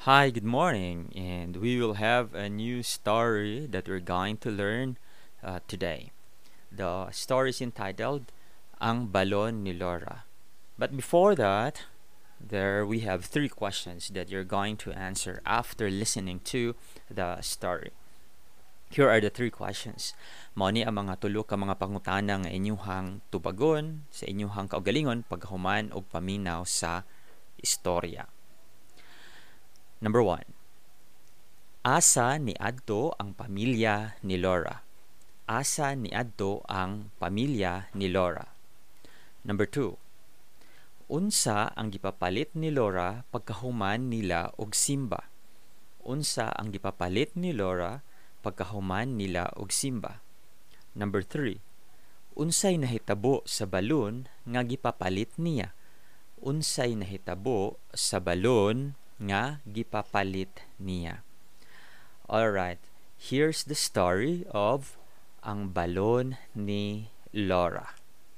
Hi, good morning, and we will have a new story that we're going to learn today. The story is entitled Ang Balon ni Laura. But before that, there we have three questions that you're going to answer after listening to the story. Here are the three questions. Mao ni ang mga tulo ka mga pangutana nga inyuhang tubagon sa inyuhang kaugalingon paghuman og paminaw sa istorya. Number 1. Asa ni adto ang pamilya ni Laura? Asa ni adto ang pamilya ni Laura? Number 2. Unsa ang gipapalit ni Laura pagkahuman nila og simba? Unsa ang gipapalit ni Laura pagkahuman nila og simba? Number 3. Unsay nahitabo sa balon nga gipapalit niya? Unsay nahitabo sa balon nga gipapalit niya? Alright, here's the story of Ang Balon ni Laura.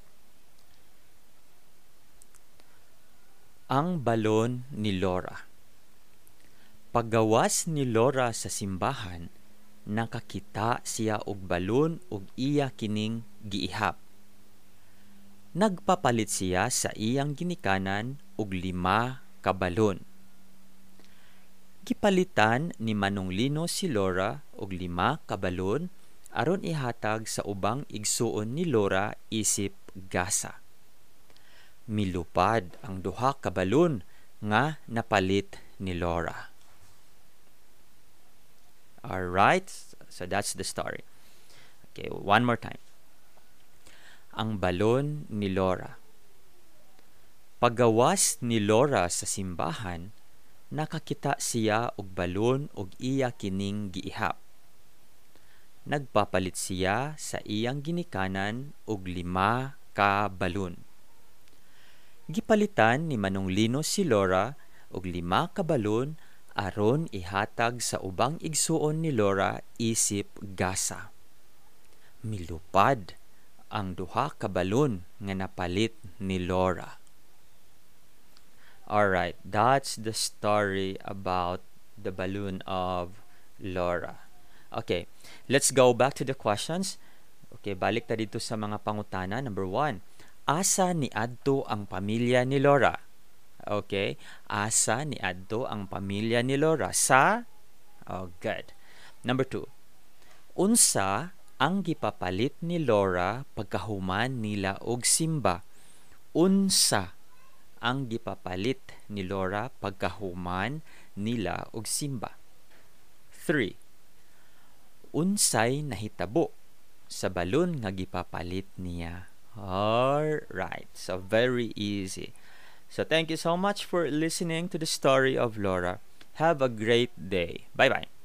Ang balon ni Laura. Paggawas ni Laura sa simbahan, nakakita siya og balon ug iya kining giihap. Nagpapalit siya sa iyang ginikanan og 5 ka balon. Gipalitan ni Manong Lino si Laura og 5 ka balon aron ihatag sa ubang igsuon ni Laura isip gasa. Milupad ang 2 ka balon nga napalit ni Laura. Alright, so that's the story. Okay, one more time. Ang balon ni Laura. Paggawas ni Laura sa simbahan, nakakita siya og balon ug iya kining giihap. Nagpapalit siya sa iyang ginikanan og 5 ka balon. Gipalitan ni Manong Lino si Laura og 5 ka balon aron ihatag sa ubang igsuon ni Laura isip gasa. Milupad ang 2 ka balon nga napalit ni Laura. Alright, that's the story about the balloon of Laura. Okay, let's go back to the questions. Okay, balik ta dito sa mga pangutana. Number 1, asa ni adto ang pamilya ni Laura? Okay, asa ni adto ang pamilya ni Laura? Sa? Oh, good. Number 2, unsa ang gipapalit ni Laura pagkahuman nila og simba? Unsa ang gipapalit ni Laura pagkahuman nila og simba? 3. Unsay nahitabo sa balon nga gipapalit niya? Alright, so very easy. So thank you so much for listening to the story of Laura. Have a great day. Bye-bye.